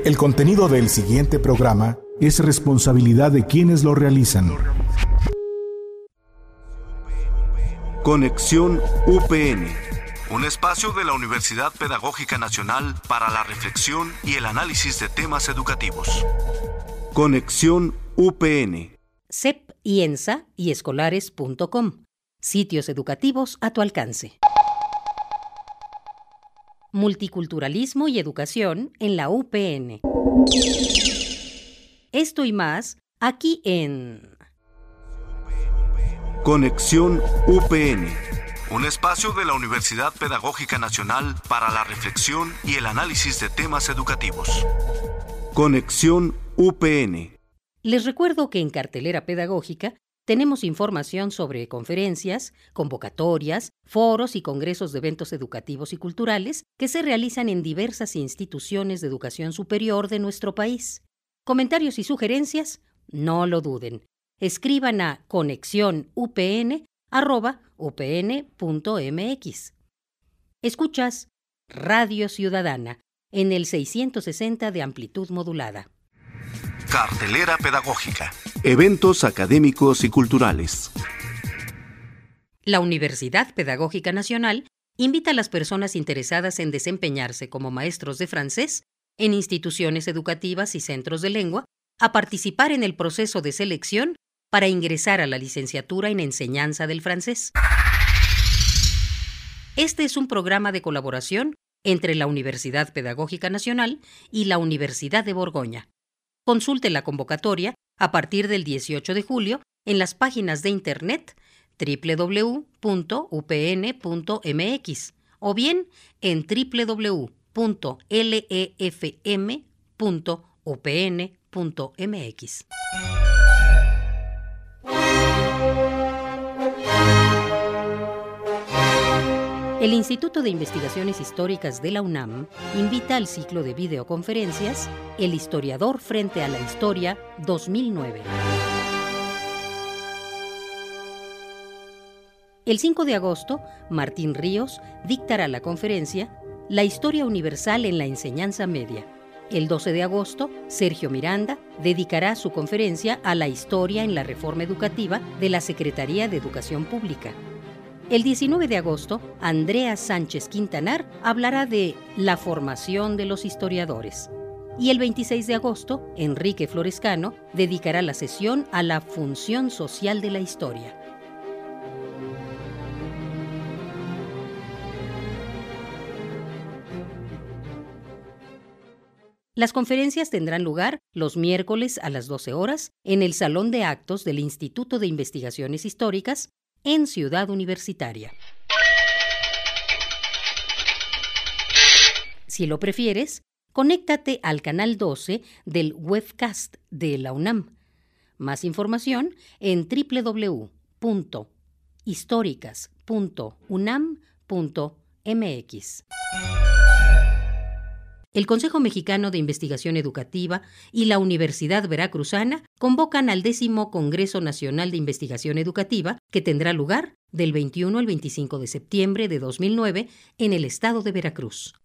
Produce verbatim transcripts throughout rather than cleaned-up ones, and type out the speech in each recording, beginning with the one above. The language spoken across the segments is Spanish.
El contenido del siguiente programa es responsabilidad de quienes lo realizan. Conexión U P N, un espacio de la Universidad Pedagógica Nacional para la reflexión y el análisis de temas educativos. Conexión U P N. C E P, IENSA y escolares punto com. Sitios educativos a tu alcance. Multiculturalismo y educación en la U P N. Esto y más aquí en Conexión U P N, un espacio de la Universidad Pedagógica Nacional para la reflexión y el análisis de temas educativos. Conexión U P N. Les recuerdo que en Cartelera Pedagógica tenemos información sobre conferencias, convocatorias, foros y congresos de eventos educativos y culturales que se realizan en diversas instituciones de educación superior de nuestro país. Comentarios y sugerencias, no lo duden. Escriban a conexiónupn arroba upn.mx. Escuchas Radio Ciudadana en el seiscientos sesenta de amplitud modulada. Cartelera Pedagógica. Eventos académicos y culturales. La Universidad Pedagógica Nacional invita a las personas interesadas en desempeñarse como maestros de francés en instituciones educativas y centros de lengua a participar en el proceso de selección para ingresar a la licenciatura en enseñanza del francés. Este es un programa de colaboración entre la Universidad Pedagógica Nacional y la Universidad de Borgoña. Consulte la convocatoria a partir del dieciocho de julio en las páginas de internet doble u doble u doble u punto u p n punto m x o bien en doble u doble u doble u punto l e f m punto u p n punto m x. El Instituto de Investigaciones Históricas de la UNAM invita al ciclo de videoconferencias El historiador frente a la historia dos mil nueve. El cinco de agosto, Martín Ríos dictará la conferencia La historia universal en la enseñanza media. El doce de agosto, Sergio Miranda dedicará su conferencia a la historia en la reforma educativa de la Secretaría de Educación Pública. El diecinueve de agosto, Andrea Sánchez Quintanar hablará de la formación de los historiadores. Y el veintiséis de agosto, Enrique Florescano dedicará la sesión a la función social de la historia. Las conferencias tendrán lugar los miércoles a las doce horas en el Salón de Actos del Instituto de Investigaciones Históricas en Ciudad Universitaria. Si lo prefieres, conéctate al canal doce del webcast de la UNAM. Más información en doble u doble u doble u punto históricas punto unam punto m x. El Consejo Mexicano de Investigación Educativa y la Universidad Veracruzana convocan al décimo Congreso Nacional de Investigación Educativa, que tendrá lugar del veintiuno al veinticinco de septiembre de dos mil nueve en el estado de Veracruz.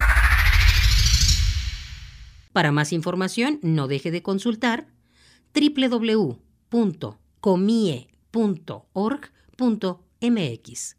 Para más información, no deje de consultar doble u doble u doble u punto comie punto org punto m x.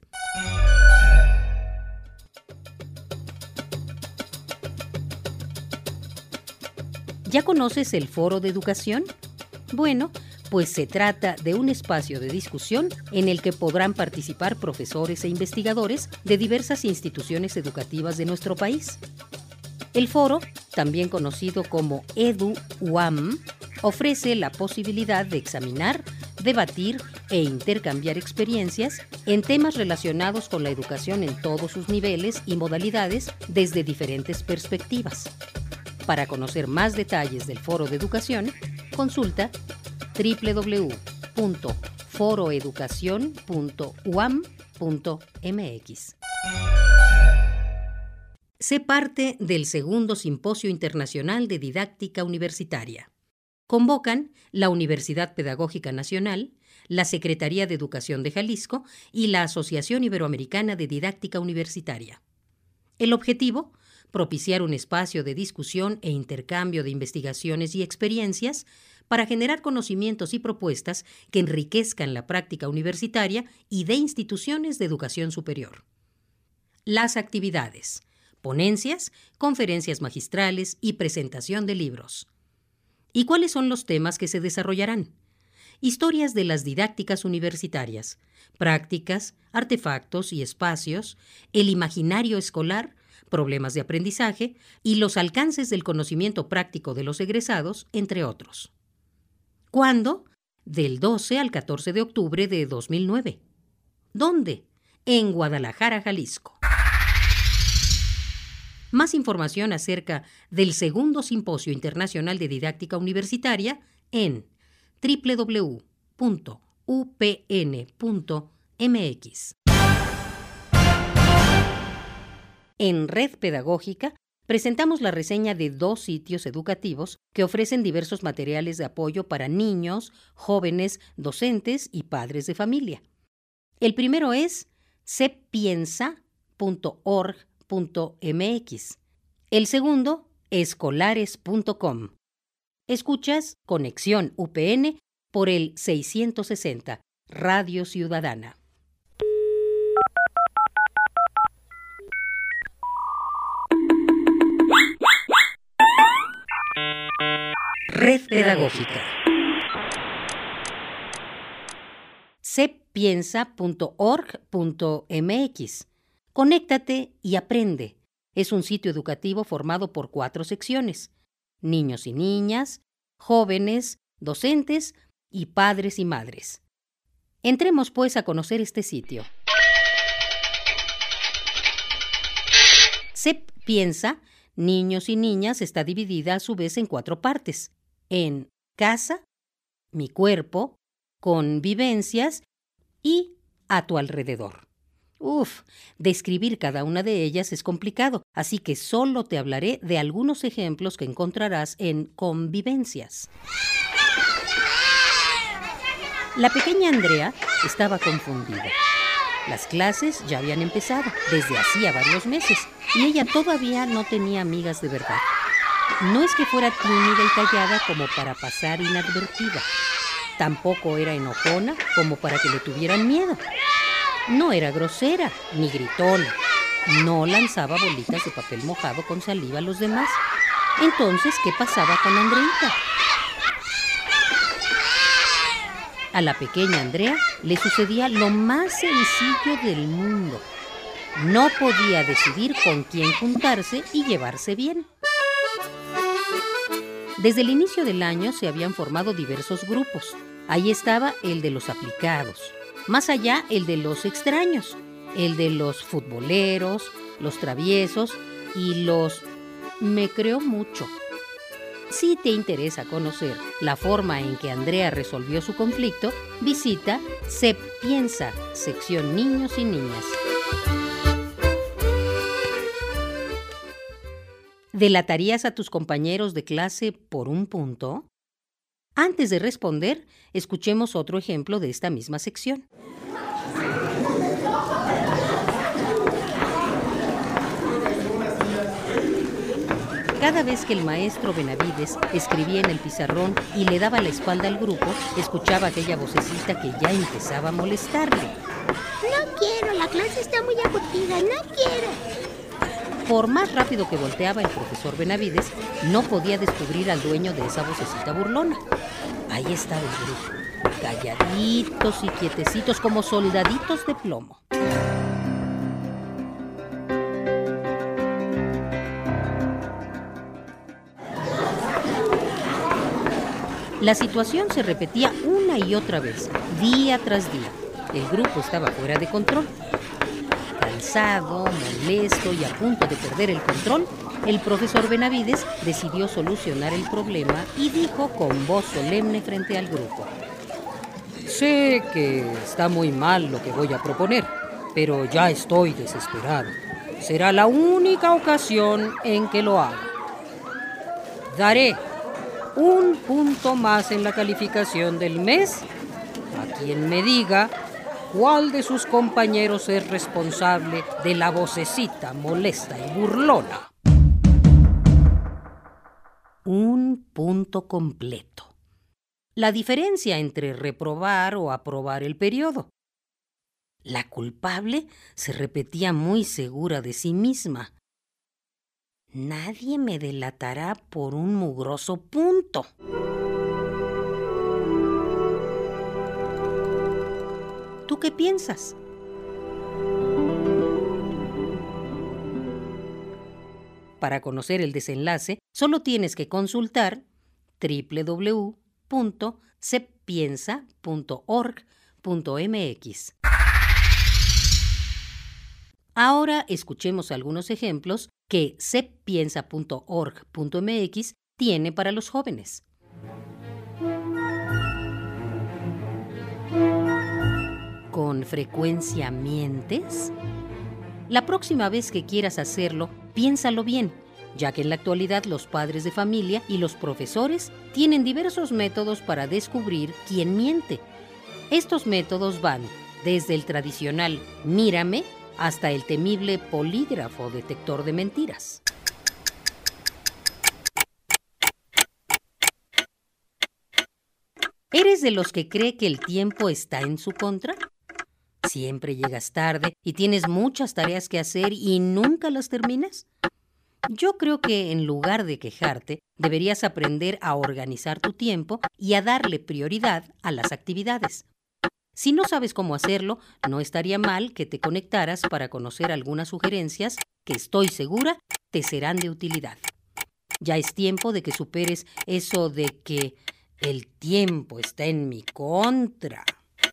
¿Ya conoces el Foro de Educación? Bueno, pues se trata de un espacio de discusión en el que podrán participar profesores e investigadores de diversas instituciones educativas de nuestro país. El foro, también conocido como EduUAM, ofrece la posibilidad de examinar, debatir e intercambiar experiencias en temas relacionados con la educación en todos sus niveles y modalidades desde diferentes perspectivas. Para conocer más detalles del Foro de Educación, consulta doble u doble u doble u punto foroeducación punto u a m punto m x. Sé parte del segundo Simposio Internacional de Didáctica Universitaria. Convocan la Universidad Pedagógica Nacional, la Secretaría de Educación de Jalisco y la Asociación Iberoamericana de Didáctica Universitaria. El objetivo: propiciar un espacio de discusión e intercambio de investigaciones y experiencias para generar conocimientos y propuestas que enriquezcan la práctica universitaria y de instituciones de educación superior. Las actividades: ponencias, conferencias magistrales y presentación de libros. ¿Y cuáles son los temas que se desarrollarán? Historias de las didácticas universitarias, prácticas, artefactos y espacios, el imaginario escolar, problemas de aprendizaje y los alcances del conocimiento práctico de los egresados, entre otros. ¿Cuándo? Del doce al catorce de octubre de dos mil nueve. ¿Dónde? En Guadalajara, Jalisco. Más información acerca del Segundo Simposio Internacional de Didáctica Universitaria en doble u doble u doble u punto u p n punto m x. En Red Pedagógica presentamos la reseña de dos sitios educativos que ofrecen diversos materiales de apoyo para niños, jóvenes, docentes y padres de familia. El primero es sepiensa punto org punto m x. El segundo, escolares punto com. Escuchas Conexión U P N por el seiscientos sesenta, Radio Ciudadana. Red Pedagógica. sepiensa punto org punto m x. Conéctate y aprende. Es un sitio educativo formado por cuatro secciones: niños y niñas, jóvenes, docentes y padres y madres. Entremos pues a conocer este sitio. Sepiensa, niños y niñas, está dividida a su vez en cuatro partes: en casa, mi cuerpo, convivencias y a tu alrededor. Uf, describir cada una de ellas es complicado, así que solo te hablaré de algunos ejemplos que encontrarás en convivencias. La pequeña Andrea estaba confundida. Las clases ya habían empezado desde hacía varios meses y ella todavía no tenía amigas de verdad. No es que fuera tímida y callada como para pasar inadvertida. Tampoco era enojona como para que le tuvieran miedo. No era grosera ni gritona. No lanzaba bolitas de papel mojado con saliva a los demás. Entonces, ¿qué pasaba con Andreita? A la pequeña Andrea le sucedía lo más sencillo del mundo. No podía decidir con quién juntarse y llevarse bien. Desde el inicio del año se habían formado diversos grupos. Ahí estaba el de los aplicados. Más allá, el de los extraños, el de los futboleros, los traviesos y los me creo mucho. Si te interesa conocer la forma en que Andrea resolvió su conflicto, visita Sepiensa, sección Niños y Niñas. ¿Delatarías a tus compañeros de clase por un punto? Antes de responder, escuchemos otro ejemplo de esta misma sección. Cada vez que el maestro Benavides escribía en el pizarrón y le daba la espalda al grupo, escuchaba aquella vocecita que ya empezaba a molestarle. No quiero, la clase está muy aburrida, no quiero. Por más rápido que volteaba el profesor Benavides, no podía descubrir al dueño de esa vocecita burlona. Ahí estaba el grupo, calladitos y quietecitos como soldaditos de plomo. La situación se repetía una y otra vez, día tras día. El grupo estaba fuera de control. Cansado, molesto y a punto de perder el control, el profesor Benavides decidió solucionar el problema y dijo con voz solemne frente al grupo: sé que está muy mal lo que voy a proponer, pero ya estoy desesperado. Será la única ocasión en que lo haga. Daré un punto más en la calificación del mes a quien me diga cuál de sus compañeros es responsable de la vocecita molesta y burlona. un punto completo. La diferencia entre reprobar o aprobar el periodo. La culpable se repetía muy segura de sí misma. Nadie me delatará por un mugroso punto. ¿Tú qué piensas? Para conocer el desenlace, solo tienes que consultar doble u doble u doble u punto sepiensa punto org punto m x. Ahora escuchemos algunos ejemplos que sepiensa punto org punto m x tiene para los jóvenes. ¿Con frecuencia mientes? La próxima vez que quieras hacerlo, piénsalo bien, ya que en la actualidad los padres de familia y los profesores tienen diversos métodos para descubrir quién miente. Estos métodos van desde el tradicional mírame hasta el temible polígrafo detector de mentiras. ¿Eres de los que cree que el tiempo está en su contra? ¿Siempre llegas tarde y tienes muchas tareas que hacer y nunca las terminas? Yo creo que en lugar de quejarte, deberías aprender a organizar tu tiempo y a darle prioridad a las actividades. Si no sabes cómo hacerlo, no estaría mal que te conectaras para conocer algunas sugerencias que estoy segura te serán de utilidad. Ya es tiempo de que superes eso de que el tiempo está en mi contra.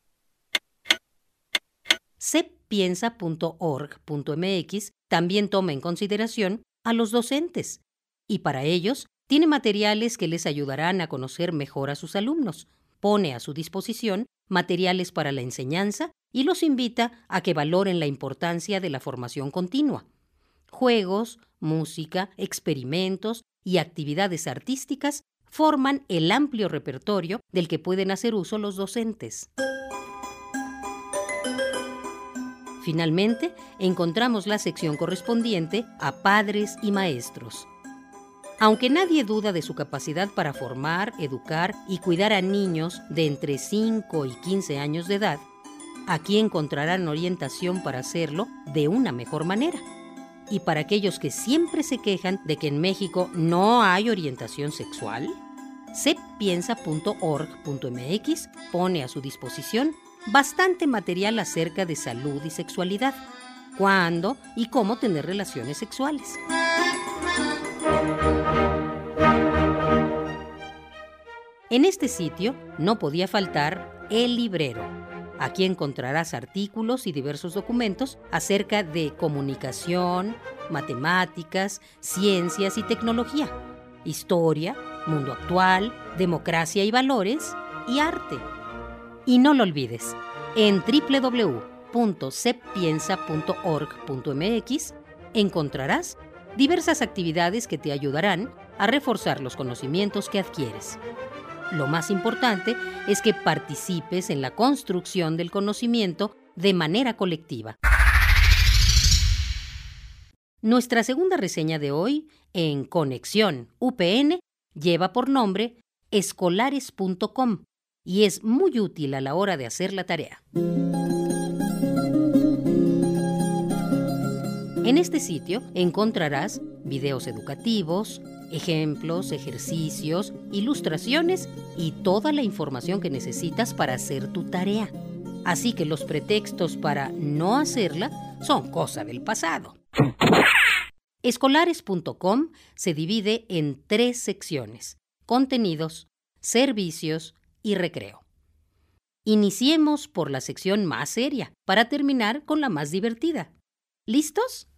sepiensa punto org punto m x también toma en consideración a los docentes y para ellos tiene materiales que les ayudarán a conocer mejor a sus alumnos. Pone a su disposición materiales para la enseñanza y los invita a que valoren la importancia de la formación continua. Juegos, música, experimentos y actividades artísticas forman el amplio repertorio del que pueden hacer uso los docentes. Finalmente, encontramos la sección correspondiente a padres y maestros. Aunque nadie duda de su capacidad para formar, educar y cuidar a niños de entre cinco y quince años de edad, aquí encontrarán orientación para hacerlo de una mejor manera. Y para aquellos que siempre se quejan de que en México no hay orientación sexual, sepiensa punto org punto m x pone a su disposición bastante material acerca de salud y sexualidad, cuándo y cómo tener relaciones sexuales. En este sitio no podía faltar el librero. Aquí encontrarás artículos y diversos documentos acerca de comunicación, matemáticas, ciencias y tecnología, historia, mundo actual, democracia y valores y arte. Y no lo olvides, en doble u doble u doble u punto sepiensa punto org punto m x encontrarás diversas actividades que te ayudarán a reforzar los conocimientos que adquieres. Lo más importante es que participes en la construcción del conocimiento de manera colectiva. Nuestra segunda reseña de hoy, en Conexión U P N, lleva por nombre escolares punto com y es muy útil a la hora de hacer la tarea. En este sitio encontrarás videos educativos, ejemplos, ejercicios, ilustraciones y toda la información que necesitas para hacer tu tarea. Así que los pretextos para no hacerla son cosa del pasado. escolares punto com se divide en tres secciones: contenidos, servicios y recreo. Iniciemos por la sección más seria para terminar con la más divertida. ¿Listos?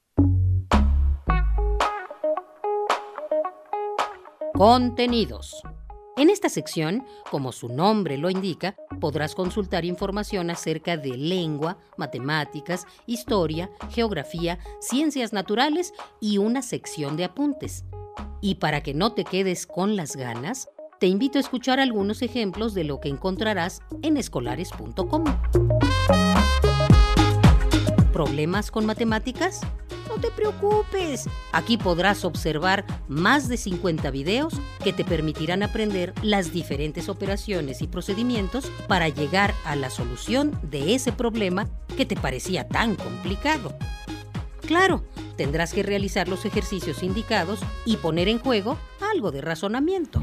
Contenidos. En esta sección, como su nombre lo indica, podrás consultar información acerca de lengua, matemáticas, historia, geografía, ciencias naturales y una sección de apuntes. Y para que no te quedes con las ganas, te invito a escuchar algunos ejemplos de lo que encontrarás en escolares punto com. ¿Problemas con matemáticas? No te preocupes. Aquí podrás observar más de cincuenta videos que te permitirán aprender las diferentes operaciones y procedimientos para llegar a la solución de ese problema que te parecía tan complicado. Claro, tendrás que realizar los ejercicios indicados y poner en juego algo de razonamiento.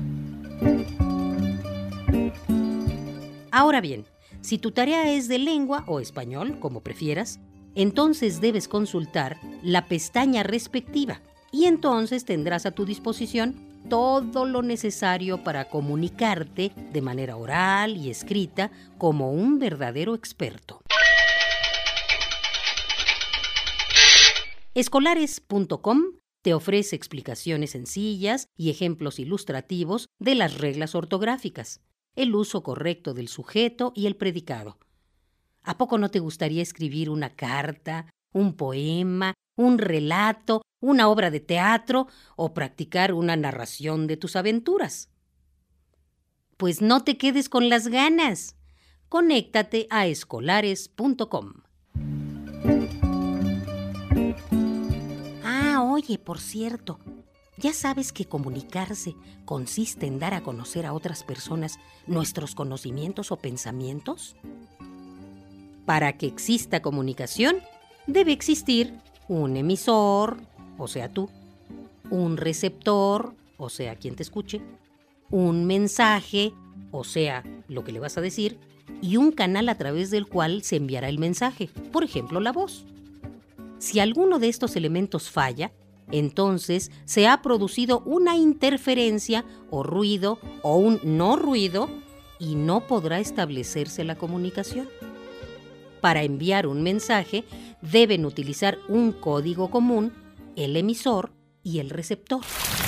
Ahora bien, si tu tarea es de lengua o español, como prefieras, entonces debes consultar la pestaña respectiva y entonces tendrás a tu disposición todo lo necesario para comunicarte de manera oral y escrita como un verdadero experto. Escolares punto com te ofrece explicaciones sencillas y ejemplos ilustrativos de las reglas ortográficas, el uso correcto del sujeto y el predicado. ¿A poco no te gustaría escribir una carta, un poema, un relato, una obra de teatro o practicar una narración de tus aventuras? Pues no te quedes con las ganas. Conéctate a escolares punto com. Ah, oye, por cierto, ¿ya sabes que comunicarse consiste en dar a conocer a otras personas nuestros conocimientos o pensamientos? Para que exista comunicación, debe existir un emisor, o sea tú, un receptor, o sea quien te escuche, un mensaje, o sea lo que le vas a decir, y un canal a través del cual se enviará el mensaje, por ejemplo, la voz. Si alguno de estos elementos falla, entonces se ha producido una interferencia o ruido o un no ruido y no podrá establecerse la comunicación. Para enviar un mensaje, deben utilizar un código común, el emisor y el receptor.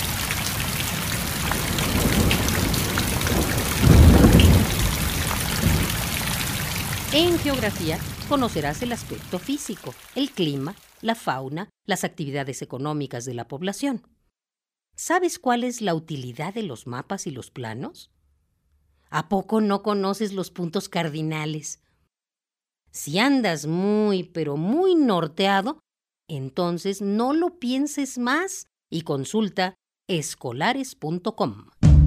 En geografía, conocerás el aspecto físico, el clima, la fauna, las actividades económicas de la población. ¿Sabes cuál es la utilidad de los mapas y los planos? ¿A poco no conoces los puntos cardinales? Si andas muy, pero muy norteado, entonces no lo pienses más y consulta escolares punto com.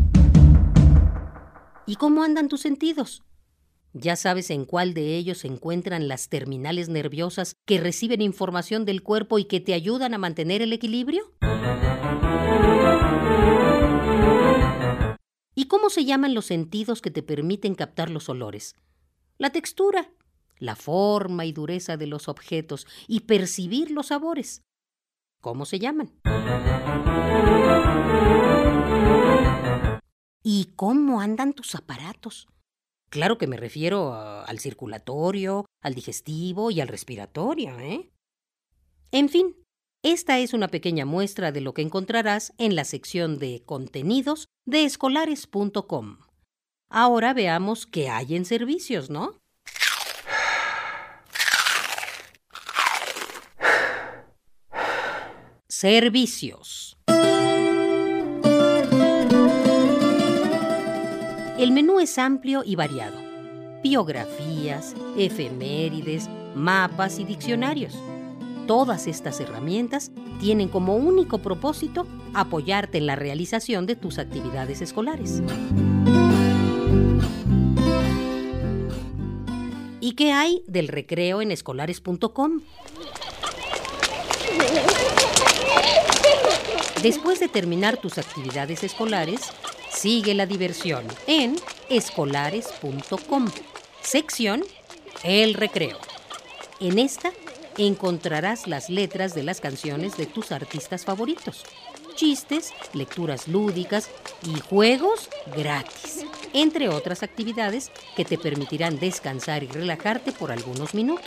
¿Y cómo andan tus sentidos? ¿Ya sabes en cuál de ellos se encuentran las terminales nerviosas que reciben información del cuerpo y que te ayudan a mantener el equilibrio? ¿Y cómo se llaman los sentidos que te permiten captar los olores? La textura, la forma y dureza de los objetos y percibir los sabores. ¿Cómo se llaman? ¿Y cómo andan tus aparatos? Claro que me refiero a, al circulatorio, al digestivo y al respiratorio, ¿eh? En fin, esta es una pequeña muestra de lo que encontrarás en la sección de contenidos de escolares punto com. Ahora veamos qué hay en servicios, ¿no? Servicios. El menú es amplio y variado. Biografías, efemérides, mapas y diccionarios. Todas estas herramientas tienen como único propósito apoyarte en la realización de tus actividades escolares. ¿Y qué hay del recreo en escolares punto com? Después de terminar tus actividades escolares, sigue la diversión en escolares punto com, sección El Recreo. En esta encontrarás las letras de las canciones de tus artistas favoritos, chistes, lecturas lúdicas y juegos gratis, entre otras actividades que te permitirán descansar y relajarte por algunos minutos.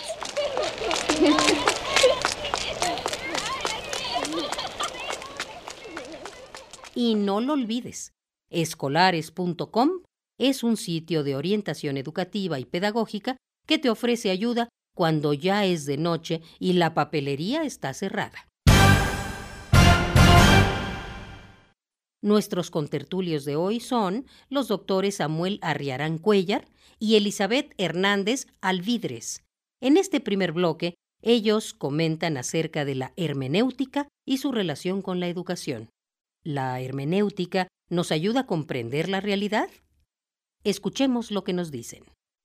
Y no lo olvides, escolares punto com es un sitio de orientación educativa y pedagógica que te ofrece ayuda cuando ya es de noche y la papelería está cerrada. Nuestros contertulios de hoy son los doctores Samuel Arriarán Cuéllar y Elizabeth Hernández Alvidres. En este primer bloque Ellos comentan acerca de la hermenéutica y su relación con la educación. ¿La hermenéutica nos ayuda a comprender la realidad? Escuchemos lo que nos dicen.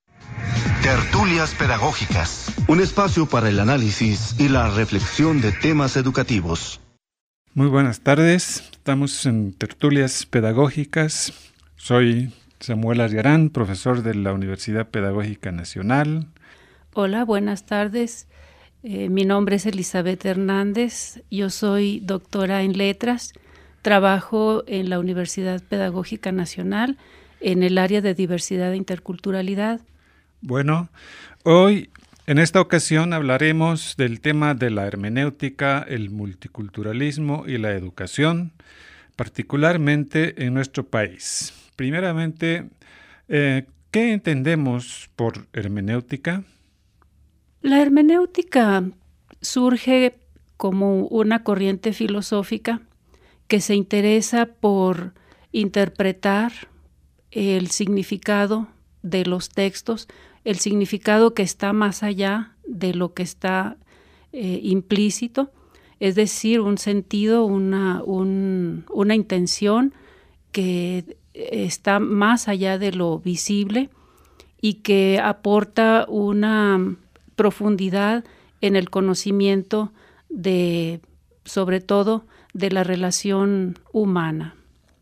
Tertulias pedagógicas, un espacio para el análisis y la reflexión de temas educativos. Muy buenas tardes, estamos en Tertulias Pedagógicas. Soy Samuel Arriarán, profesor de la Universidad Pedagógica Nacional. Hola, buenas tardes. Eh, mi nombre es Elizabeth Hernández, yo soy doctora en letras, trabajo en la Universidad Pedagógica Nacional en el área de diversidad e interculturalidad. Bueno, hoy en esta ocasión hablaremos del tema de la hermenéutica, el multiculturalismo y la educación, particularmente en nuestro país. Primeramente, eh, ¿qué entendemos por hermenéutica? La hermenéutica surge como una corriente filosófica que se interesa por interpretar el significado de los textos, el significado que está más allá de lo que está eh, implícito, es decir, un sentido, una, un, una intención que está más allá de lo visible y que aporta una profundidad en el conocimiento de, sobre todo, de la relación humana.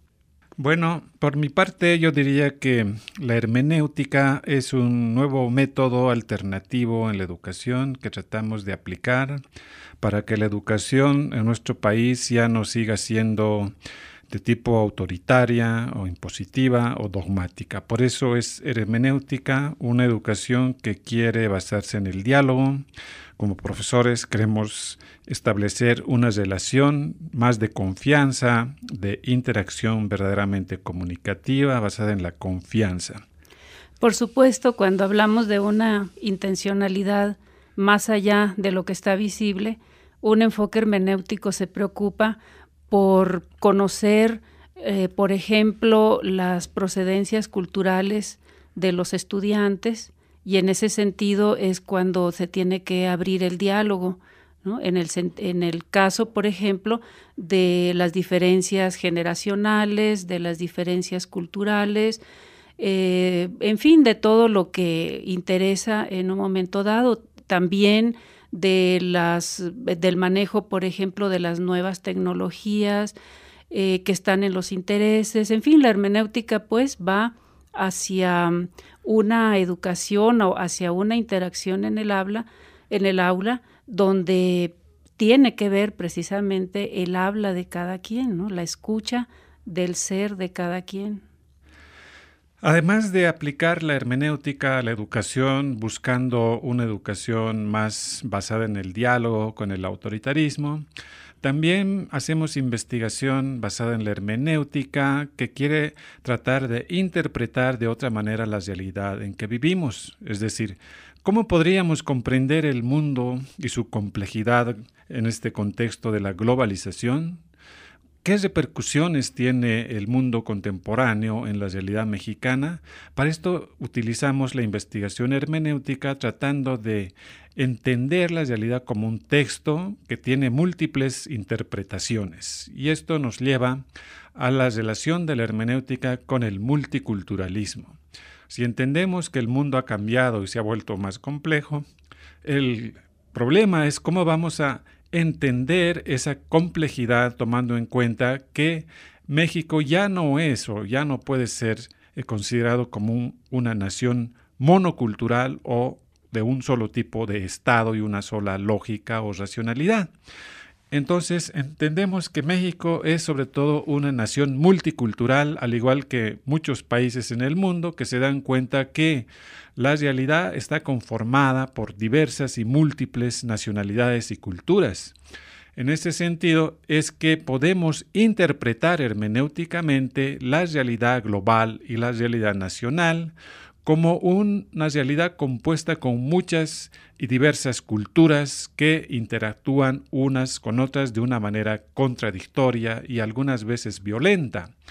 Bueno, por mi parte yo diría que la hermenéutica es un nuevo método alternativo en la educación que tratamos de aplicar para que la educación en nuestro país ya no siga siendo de tipo autoritaria o impositiva o dogmática. Por eso es hermenéutica, una educación que quiere basarse en el diálogo. Como profesores queremos establecer una relación más de confianza, de interacción verdaderamente comunicativa, basada en la confianza. Por supuesto, cuando hablamos de una intencionalidad más allá de lo que está visible, un enfoque hermenéutico se preocupa por conocer, eh, por ejemplo, las procedencias culturales de los estudiantes, y en ese sentido es cuando se tiene que abrir el diálogo, ¿no? En el, en el caso, por ejemplo, de las diferencias generacionales, de las diferencias culturales, eh, en fin, de todo lo que interesa en un momento dado, también de las, del manejo, por ejemplo, de las nuevas tecnologías eh, que están en los intereses. En fin, la hermenéutica pues va hacia una educación o hacia una interacción en el habla, en el aula, donde tiene que ver precisamente el habla de cada quien, ¿no? La escucha del ser de cada quien. Además de aplicar la hermenéutica a la educación, buscando una educación más basada en el diálogo con el autoritarismo, también hacemos investigación basada en la hermenéutica que quiere tratar de interpretar de otra manera la realidad en que vivimos. Es decir, ¿cómo podríamos comprender el mundo y su complejidad en este contexto de la globalización? ¿Qué repercusiones tiene el mundo contemporáneo en la realidad mexicana? Para esto utilizamos la investigación hermenéutica tratando de entender la realidad como un texto que tiene múltiples interpretaciones. Y esto nos lleva a la relación de la hermenéutica con el multiculturalismo. Si entendemos que el mundo ha cambiado y se ha vuelto más complejo, el problema es cómo vamos a entender esa complejidad tomando en cuenta que México ya no es o ya no puede ser eh, considerado como un, una nación monocultural o de un solo tipo de Estado y una sola lógica o racionalidad. Entonces entendemos que México es sobre todo una nación multicultural, al igual que muchos países en el mundo que se dan cuenta que la realidad está conformada por diversas y múltiples nacionalidades y culturas. En ese sentido es que podemos interpretar hermenéuticamente la realidad global y la realidad nacional como una realidad compuesta con muchas y diversas culturas que interactúan unas con otras de una manera contradictoria y algunas veces violenta.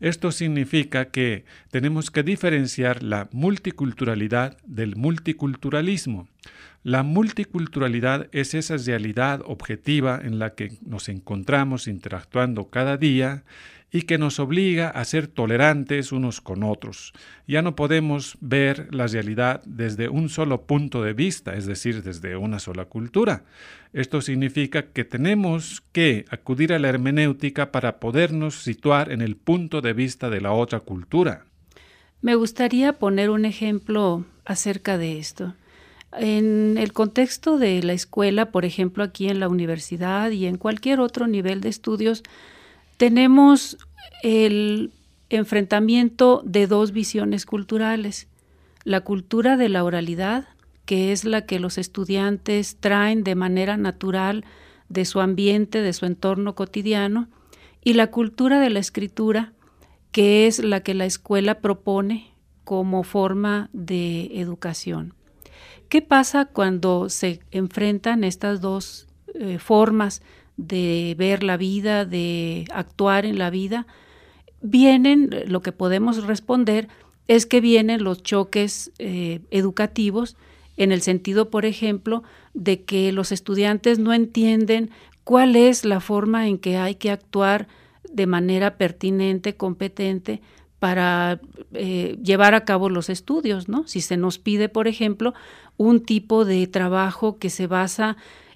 Esto significa que tenemos que diferenciar la multiculturalidad del multiculturalismo. La multiculturalidad es esa realidad objetiva en la que nos encontramos interactuando cada día y que nos obliga a ser tolerantes unos con otros. Ya no podemos ver la realidad desde un solo punto de vista, es decir, desde una sola cultura. Esto significa que tenemos que acudir a la hermenéutica para podernos situar en el punto de vista de la otra cultura. Me gustaría poner un ejemplo acerca de esto. En el contexto de la escuela, por ejemplo, aquí en la universidad y en cualquier otro nivel de estudios, tenemos el enfrentamiento de dos visiones culturales. La cultura de la oralidad, que es la que los estudiantes traen de manera natural de su ambiente, de su entorno cotidiano, y la cultura de la escritura, que es la que la escuela propone como forma de educación. ¿Qué pasa cuando se enfrentan estas dos eh, formas de ver la vida, de actuar en la vida? Vienen, lo que podemos responder es que vienen los choques eh, educativos, en el sentido, por ejemplo, de que los estudiantes no entienden cuál es la forma en que hay que actuar de manera pertinente, competente, para eh, llevar a cabo los estudios, ¿no? Si se nos pide, por ejemplo, un tipo de trabajo que se basa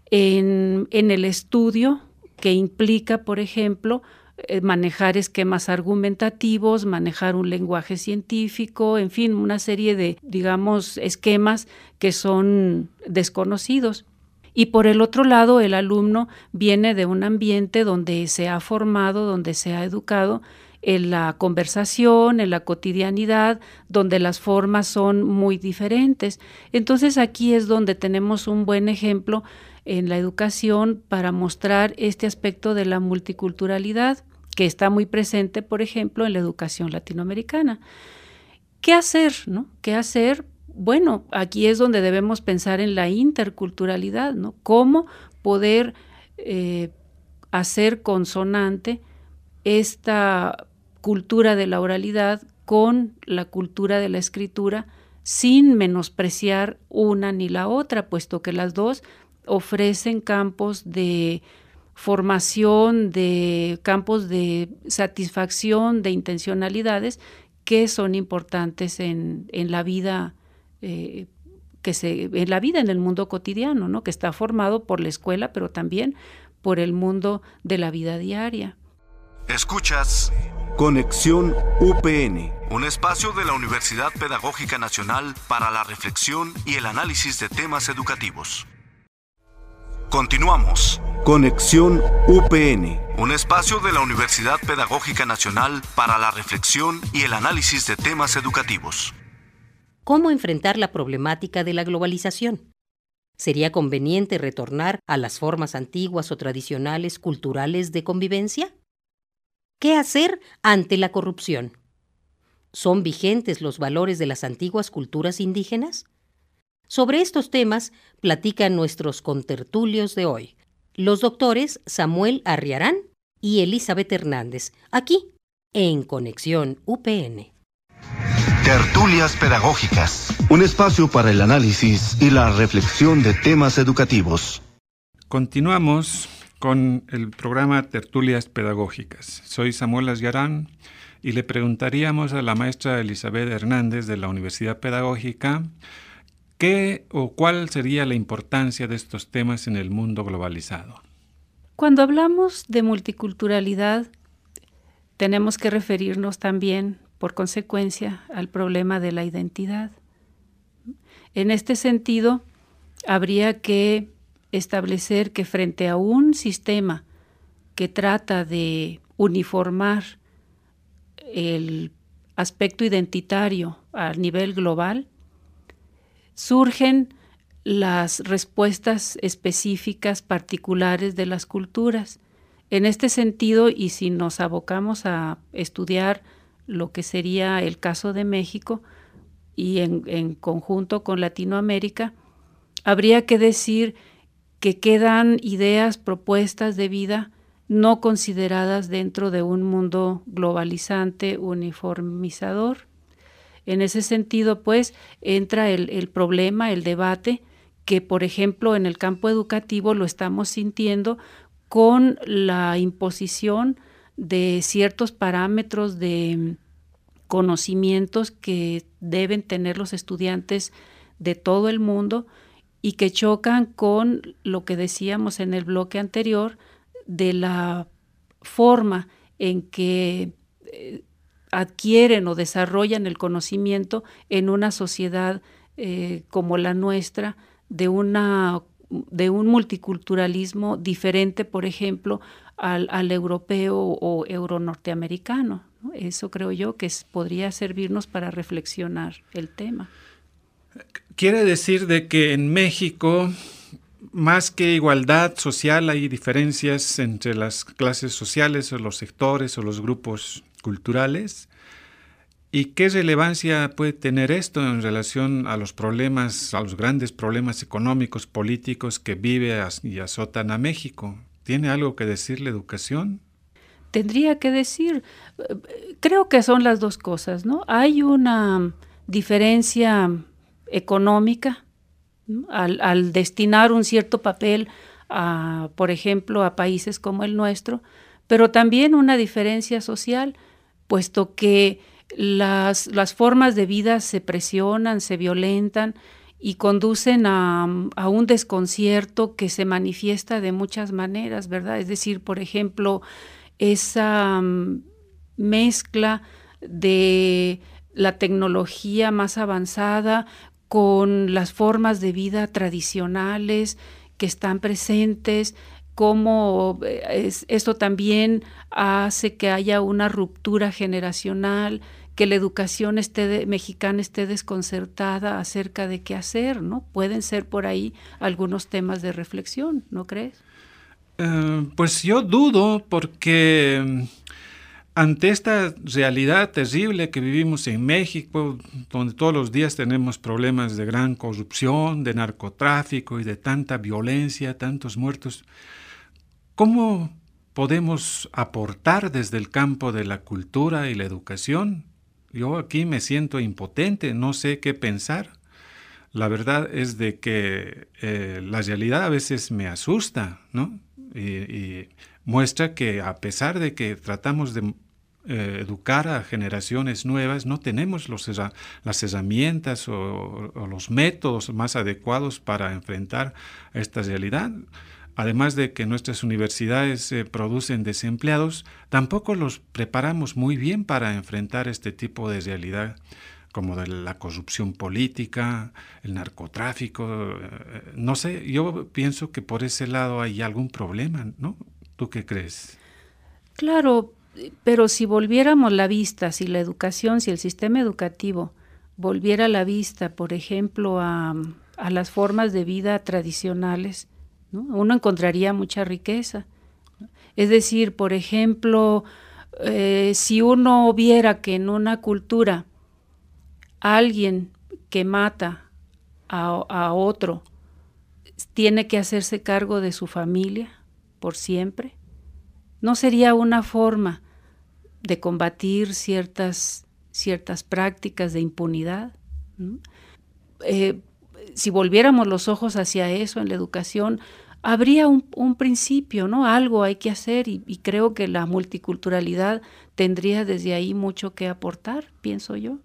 en, en el estudio, que implica, por ejemplo, eh, manejar esquemas argumentativos, manejar un lenguaje científico, en fin, una serie de, digamos, esquemas que son desconocidos. Y por el otro lado, el alumno viene de un ambiente donde se ha formado, donde se ha educado en la conversación, en la cotidianidad, donde las formas son muy diferentes. Entonces aquí es donde tenemos un buen ejemplo en la educación para mostrar este aspecto de la multiculturalidad que está muy presente, por ejemplo, en la educación latinoamericana. ¿Qué hacer, no? ¿Qué hacer? Bueno, aquí es donde debemos pensar en la interculturalidad, ¿no? Cómo poder eh, hacer consonante esta cultura de la oralidad con la cultura de la escritura sin menospreciar una ni la otra, puesto que las dos ofrecen campos de formación, de campos de satisfacción, de intencionalidades que son importantes en, en la vida eh, que se, en la vida en el mundo cotidiano, ¿no? Que está formado por la escuela, pero también por el mundo de la vida diaria. Escuchas Conexión U P N, un espacio de la Universidad Pedagógica Nacional para la reflexión y el análisis de temas educativos. Continuamos. Conexión U P N, un espacio de la Universidad Pedagógica Nacional para la reflexión y el análisis de temas educativos. ¿Cómo enfrentar la problemática de la globalización? ¿Sería conveniente retornar a las formas antiguas o tradicionales culturales de convivencia? ¿Qué hacer ante la corrupción? ¿Son vigentes los valores de las antiguas culturas indígenas? Sobre estos temas platican nuestros contertulios de hoy, los doctores Samuel Arriarán y Elizabeth Hernández, aquí en Conexión U P N. Tertulias Pedagógicas, un espacio para el análisis y la reflexión de temas educativos. Continuamos con el programa Tertulias Pedagógicas. Soy Samuel Arriarán y le preguntaríamos a la maestra Elizabeth Hernández de la Universidad Pedagógica ¿qué o cuál sería la importancia de estos temas en el mundo globalizado? Cuando hablamos de multiculturalidad, tenemos que referirnos también, por consecuencia, al problema de la identidad. En este sentido, habría que establecer que frente a un sistema que trata de uniformar el aspecto identitario a nivel global, surgen las respuestas específicas particulares de las culturas. En este sentido, y si nos abocamos a estudiar lo que sería el caso de México y en, en conjunto con Latinoamérica, habría que decir que quedan ideas, propuestas de vida no consideradas dentro de un mundo globalizante, uniformizador. En ese sentido, pues, entra el, el problema, el debate, que, por ejemplo, en el campo educativo lo estamos sintiendo con la imposición de ciertos parámetros de conocimientos que deben tener los estudiantes de todo el mundo y que chocan con lo que decíamos en el bloque anterior de la forma en que eh, adquieren o desarrollan el conocimiento en una sociedad eh, como la nuestra, de, una, de un multiculturalismo diferente, por ejemplo, al, al europeo o euro-norteamericano, ¿no? Eso creo yo que es, podría servirnos para reflexionar el tema. Quiere decir de que en México, más que igualdad social, hay diferencias entre las clases sociales o los sectores o los grupos culturales. ¿Y qué relevancia puede tener esto en relación a los problemas, a los grandes problemas económicos, políticos que vive y azotan a México? ¿Tiene algo que decir la educación? Tendría que decir, creo que son las dos cosas, ¿no? Hay una diferencia económica, ¿no? al, al destinar un cierto papel, a, por ejemplo, a países como el nuestro, pero también una diferencia social, puesto que las, las formas de vida se presionan, se violentan y conducen a, a un desconcierto que se manifiesta de muchas maneras, ¿verdad? Es decir, por ejemplo, esa um, mezcla de la tecnología más avanzada con las formas de vida tradicionales que están presentes, cómo es, esto también hace que haya una ruptura generacional, que la educación esté de, mexicana esté desconcertada acerca de qué hacer, ¿no? Pueden ser por ahí algunos temas de reflexión, ¿no crees? Uh, pues yo dudo, porque ante esta realidad terrible que vivimos en México, donde todos los días tenemos problemas de gran corrupción, de narcotráfico y de tanta violencia, tantos muertos, ¿cómo podemos aportar desde el campo de la cultura y la educación? Yo aquí me siento impotente, no sé qué pensar. La verdad es de que eh, la realidad a veces me asusta, ¿no? Y, y muestra que a pesar de que tratamos de eh, educar a generaciones nuevas, no tenemos los, las herramientas o, o los métodos más adecuados para enfrentar esta realidad. Además de que nuestras universidades eh, producen desempleados, tampoco los preparamos muy bien para enfrentar este tipo de realidad, como de la corrupción política, el narcotráfico, eh, no sé, yo pienso que por ese lado hay algún problema, ¿no? ¿Tú qué crees? Claro, pero si volviéramos la vista, si la educación, si el sistema educativo volviera la vista, por ejemplo, a, a las formas de vida tradicionales, ¿no? Uno encontraría mucha riqueza. Es decir, por ejemplo, eh, si uno viera que en una cultura alguien que mata a, a otro tiene que hacerse cargo de su familia por siempre, ¿no sería una forma de combatir ciertas, ciertas prácticas de impunidad? ¿No? Eh, si volviéramos los ojos hacia eso en la educación, habría un, un principio, ¿no? Algo hay que hacer y, y creo que la multiculturalidad tendría desde ahí mucho que aportar, pienso yo.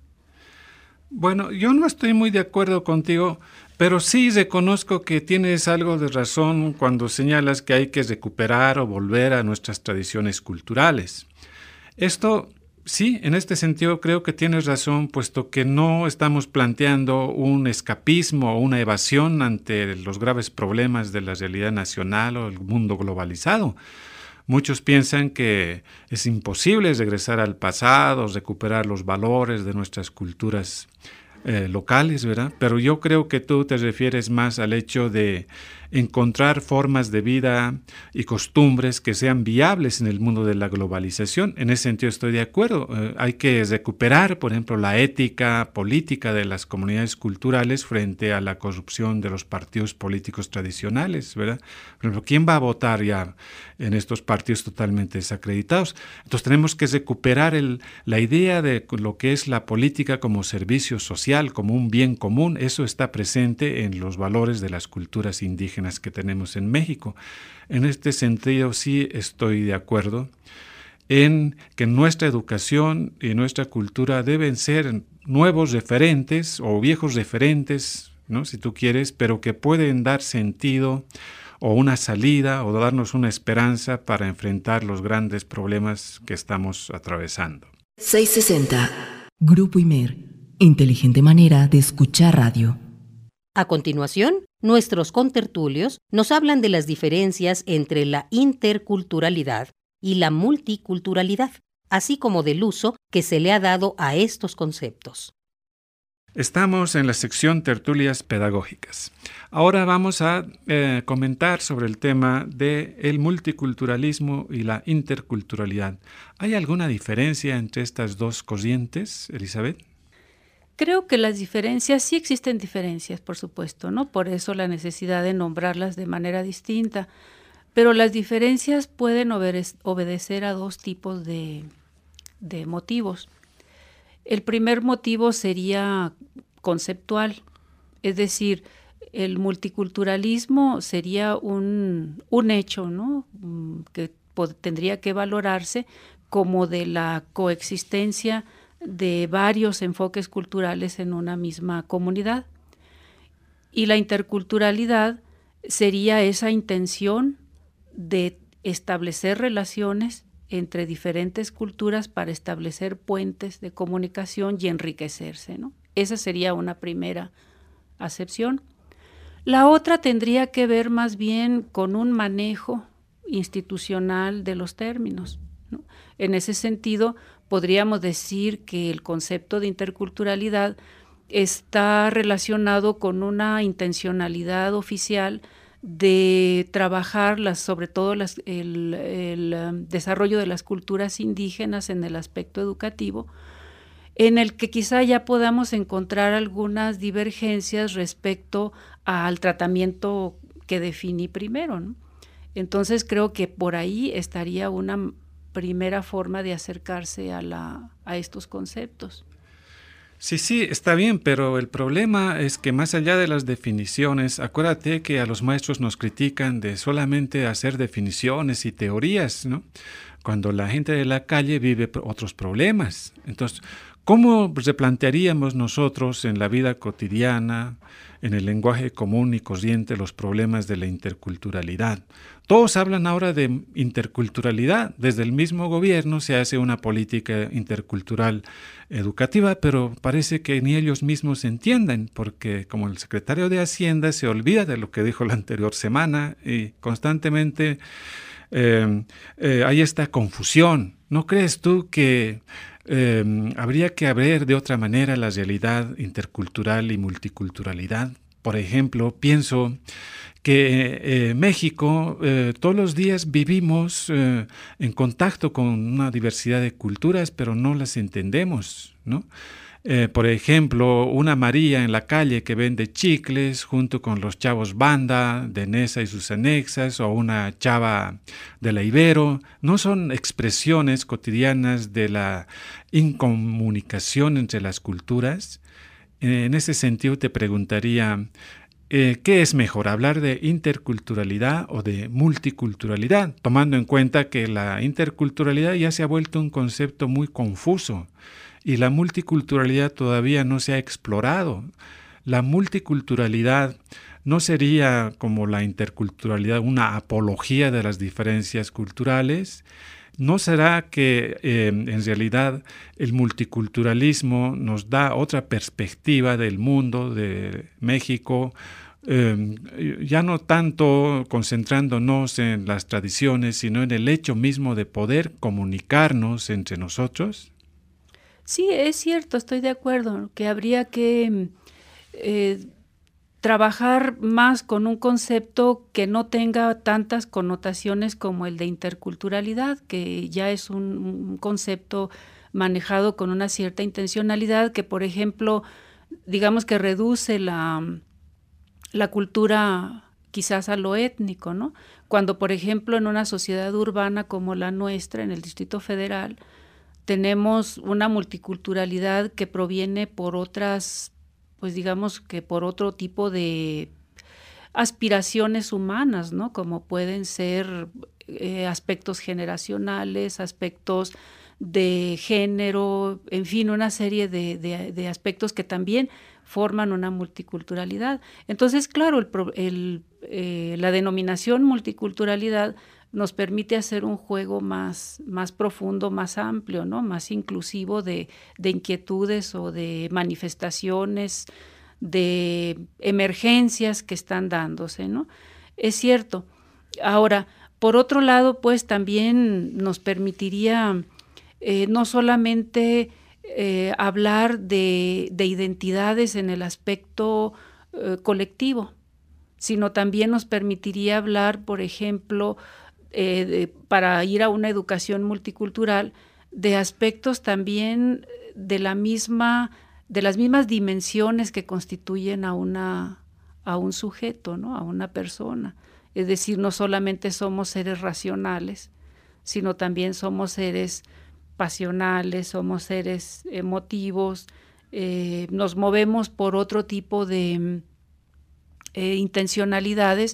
Bueno, yo no estoy muy de acuerdo contigo, pero sí reconozco que tienes algo de razón cuando señalas que hay que recuperar o volver a nuestras tradiciones culturales. Esto, sí, en este sentido creo que tienes razón, puesto que no estamos planteando un escapismo o una evasión ante los graves problemas de la realidad nacional o el mundo globalizado. Muchos piensan que es imposible regresar al pasado, recuperar los valores de nuestras culturas eh, locales, ¿verdad? Pero yo creo que tú te refieres más al hecho de encontrar formas de vida y costumbres que sean viables en el mundo de la globalización. En ese sentido estoy de acuerdo. Eh, hay que recuperar, por ejemplo, la ética política de las comunidades culturales frente a la corrupción de los partidos políticos tradicionales, ¿verdad? Por ejemplo, ¿quién va a votar ya en estos partidos totalmente desacreditados? Entonces tenemos que recuperar el, la idea de lo que es la política como servicio social, como un bien común. Eso está presente en los valores de las culturas indígenas que tenemos en México. En este sentido sí estoy de acuerdo en que nuestra educación y nuestra cultura deben ser nuevos referentes o viejos referentes, ¿no? Si tú quieres, pero que pueden dar sentido o una salida o darnos una esperanza para enfrentar los grandes problemas que estamos atravesando. seiscientos sesenta. Grupo Imer. Inteligente manera de escuchar radio. A continuación, nuestros contertulios nos hablan de las diferencias entre la interculturalidad y la multiculturalidad, así como del uso que se le ha dado a estos conceptos. Estamos en la sección Tertulias Pedagógicas. Ahora vamos a eh, comentar sobre el tema del multiculturalismo y la interculturalidad. ¿Hay alguna diferencia entre estas dos corrientes, Elizabeth? Creo que las diferencias, sí existen diferencias, por supuesto, ¿no? Por eso la necesidad de nombrarlas de manera distinta. Pero las diferencias pueden obede- obedecer a dos tipos de, de motivos. El primer motivo sería conceptual, es decir, el multiculturalismo sería un, un hecho, ¿no? Que pod- tendría que valorarse como de la coexistencia de varios enfoques culturales en una misma comunidad. Y la interculturalidad sería esa intención de establecer relaciones entre diferentes culturas para establecer puentes de comunicación y enriquecerse, ¿no? Esa sería una primera acepción. La otra tendría que ver más bien con un manejo institucional de los términos, ¿no? En ese sentido, podríamos decir que el concepto de interculturalidad está relacionado con una intencionalidad oficial de trabajar las, sobre todo las, el, el um, desarrollo de las culturas indígenas en el aspecto educativo, en el que quizá ya podamos encontrar algunas divergencias respecto al tratamiento que definí primero, ¿no? Entonces creo que por ahí estaría una primera forma de acercarse a, la, a estos conceptos. Sí, sí, está bien, pero el problema es que más allá de las definiciones, acuérdate que a los maestros nos critican de solamente hacer definiciones y teorías, ¿no? Cuando la gente de la calle vive otros problemas. Entonces, ¿cómo replantearíamos nosotros en la vida cotidiana, en el lenguaje común y corriente, los problemas de la interculturalidad? Todos hablan ahora de interculturalidad. Desde el mismo gobierno se hace una política intercultural educativa, pero parece que ni ellos mismos entienden, porque como el secretario de Hacienda se olvida de lo que dijo la anterior semana y constantemente eh, eh, hay esta confusión. ¿No crees tú que eh, habría que ver de otra manera la realidad intercultural y multiculturalidad? Por ejemplo, pienso que eh, México eh, todos los días vivimos eh, en contacto con una diversidad de culturas, pero no las entendemos, ¿no? Eh, por ejemplo, una María en la calle que vende chicles junto con los chavos banda de Nesa y sus anexas, o una chava de la Ibero, no son expresiones cotidianas de la incomunicación entre las culturas. En ese sentido te preguntaría, Eh, ¿qué es mejor, hablar de interculturalidad o de multiculturalidad? Tomando en cuenta que la interculturalidad ya se ha vuelto un concepto muy confuso y la multiculturalidad todavía no se ha explorado. La multiculturalidad no sería como la interculturalidad una apología de las diferencias culturales. ¿No será que eh, en realidad el multiculturalismo nos da otra perspectiva del mundo, de México, eh, ya no tanto concentrándonos en las tradiciones, sino en el hecho mismo de poder comunicarnos entre nosotros? Sí, es cierto, estoy de acuerdo, que habría que eh, trabajar más con un concepto que no tenga tantas connotaciones como el de interculturalidad, que ya es un, un concepto manejado con una cierta intencionalidad, que por ejemplo, digamos que reduce la, la cultura quizás a lo étnico, ¿no? Cuando por ejemplo en una sociedad urbana como la nuestra, en el Distrito Federal, tenemos una multiculturalidad que proviene por otras, pues digamos que por otro tipo de aspiraciones humanas, ¿no? Como pueden ser eh, aspectos generacionales, aspectos de género, en fin, una serie de, de, de aspectos que también forman una multiculturalidad. Entonces, claro, el, el, eh, la denominación multiculturalidad nos permite hacer un juego más, más profundo, más amplio, ¿no? Más inclusivo de, de inquietudes o de manifestaciones, de emergencias que están dándose, ¿no? Es cierto. Ahora, por otro lado, pues también nos permitiría eh, no solamente eh, hablar de, de identidades en el aspecto eh, colectivo, sino también nos permitiría hablar, por ejemplo, Eh, de, para ir a una educación multicultural, de aspectos también de la misma, de las mismas dimensiones que constituyen a una, a un sujeto, ¿no? A una persona. Es decir, no solamente somos seres racionales, sino también somos seres pasionales, somos seres emotivos, eh, nos movemos por otro tipo de eh, intencionalidades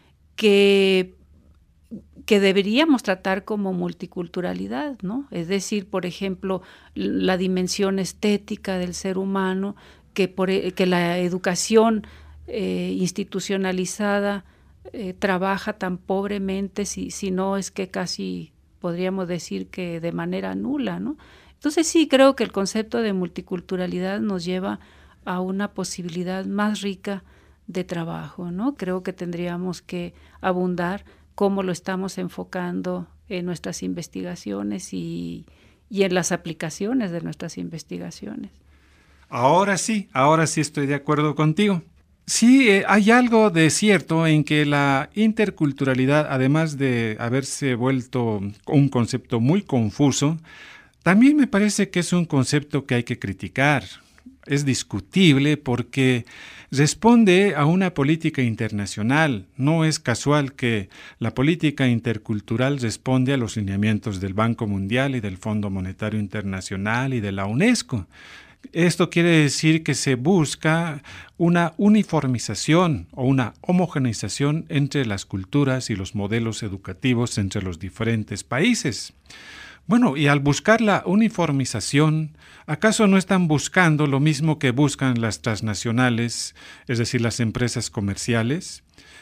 que que deberíamos tratar como multiculturalidad, ¿no? Es decir, por ejemplo, la dimensión estética del ser humano, que, por, que la educación eh, institucionalizada eh, trabaja tan pobremente, si, si no es que casi podríamos decir que de manera nula, ¿no? Entonces sí, creo que el concepto de multiculturalidad nos lleva a una posibilidad más rica de trabajo, ¿no? Creo que tendríamos que abundar cómo lo estamos enfocando en nuestras investigaciones y, y en las aplicaciones de nuestras investigaciones. Ahora sí, ahora sí estoy de acuerdo contigo. Sí, eh, hay algo de cierto en que la interculturalidad, además de haberse vuelto un concepto muy confuso, también me parece que es un concepto que hay que criticar. Es discutible porque responde a una política internacional. No es casual que la política intercultural responde a los lineamientos del Banco Mundial y del Fondo Monetario Internacional y de la UNESCO. Esto quiere decir que se busca una uniformización o una homogeneización entre las culturas y los modelos educativos entre los diferentes países. Bueno, y al buscar la uniformización, ¿acaso no están buscando lo mismo que buscan las transnacionales, es decir, las empresas comerciales?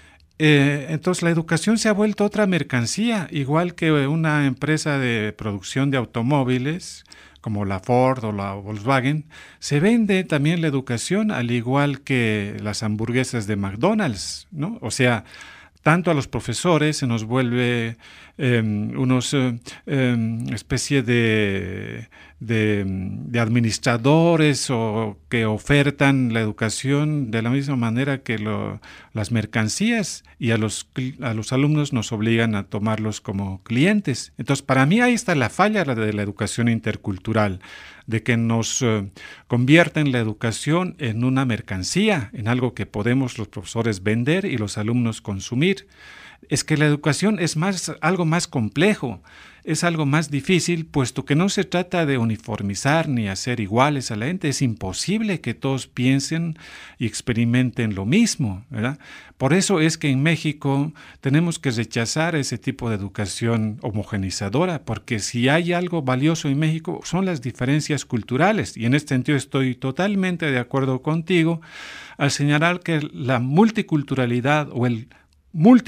Eh, entonces la educación se ha vuelto otra mercancía, igual que una empresa de producción de automóviles, como la Ford o la Volkswagen, se vende también la educación al igual que las hamburguesas de McDonald's, ¿no? O sea, tanto a los profesores se nos vuelve eh, unos eh, eh, especie de, de, de administradores o que ofertan la educación de la misma manera que lo, las mercancías, y a los, a los alumnos nos obligan a tomarlos como clientes. Entonces, para mí ahí está la falla de la educación intercultural, de que nos eh, convierten la educación en una mercancía, en algo que podemos los profesores vender y los alumnos consumir. Es que la educación es más, algo más complejo, es algo más difícil, puesto que no se trata de uniformizar ni hacer iguales a la gente. Es imposible que todos piensen y experimenten lo mismo, ¿verdad? Por eso es que en México tenemos que rechazar ese tipo de educación homogeneizadora, porque si hay algo valioso en México son las diferencias culturales, y en este sentido estoy totalmente de acuerdo contigo al señalar que la multiculturalidad o el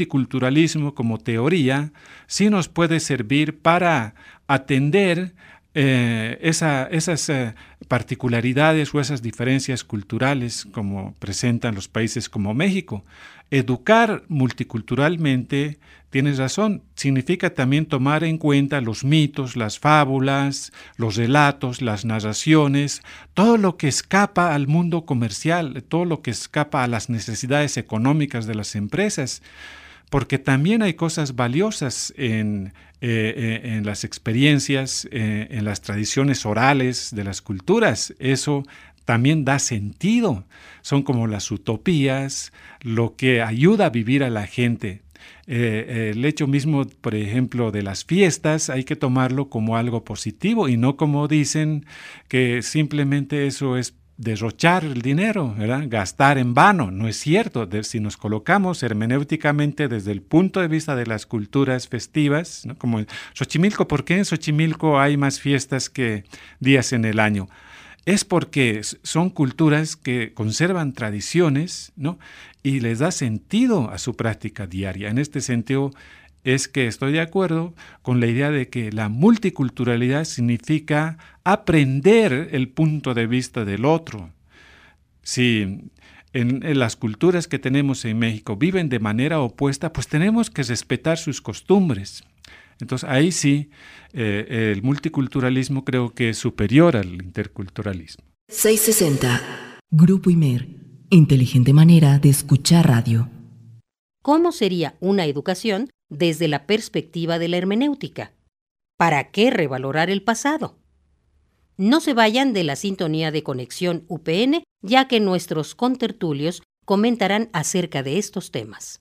multiculturalismo como teoría sí nos puede servir para atender eh, esa, esas eh, particularidades o esas diferencias culturales como presentan los países como México. Educar multiculturalmente, tienes razón, significa también tomar en cuenta los mitos, las fábulas, los relatos, las narraciones, todo lo que escapa al mundo comercial, todo lo que escapa a las necesidades económicas de las empresas, porque también hay cosas valiosas en, eh, en las experiencias, eh, en las tradiciones orales de las culturas. Eso también da sentido. Son como las utopías, lo que ayuda a vivir a la gente. Eh, el hecho mismo, por ejemplo, de las fiestas, hay que tomarlo como algo positivo y no como dicen que simplemente eso es derrochar el dinero, ¿verdad? Gastar en vano. No es cierto. De, si nos colocamos hermenéuticamente desde el punto de vista de las culturas festivas, ¿no? Como en Xochimilco, ¿por qué en Xochimilco hay más fiestas que días en el año? Es porque son culturas que conservan tradiciones, ¿no? Y les da sentido a su práctica diaria. En este sentido, es que estoy de acuerdo con la idea de que la multiculturalidad significa aprender el punto de vista del otro. Si en, en las culturas que tenemos en México viven de manera opuesta, pues tenemos que respetar sus costumbres. Entonces ahí sí, eh, el multiculturalismo creo que es superior al interculturalismo. seiscientos sesenta. Grupo Imer. Inteligente manera de escuchar radio. ¿Cómo sería una educación desde la perspectiva de la hermenéutica? ¿Para qué revalorar el pasado? No se vayan de la sintonía de Conexión U P N, ya que nuestros contertulios comentarán acerca de estos temas.